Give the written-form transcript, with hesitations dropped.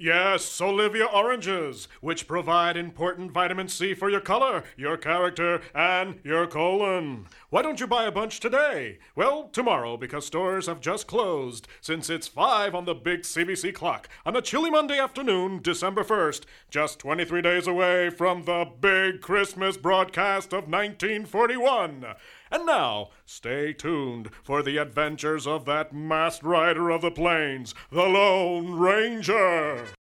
Yes, Olivia oranges, which provide important vitamin C for your color, your character, and your colon. Why don't you buy a bunch today? Well, tomorrow, because stores have just closed, since it's 5 on the big CBC clock on a chilly Monday afternoon, December 1st, just 23 days away from the big Christmas broadcast of 1941. And now, stay tuned for the adventures of that masked rider of the plains, the Lone Ranger.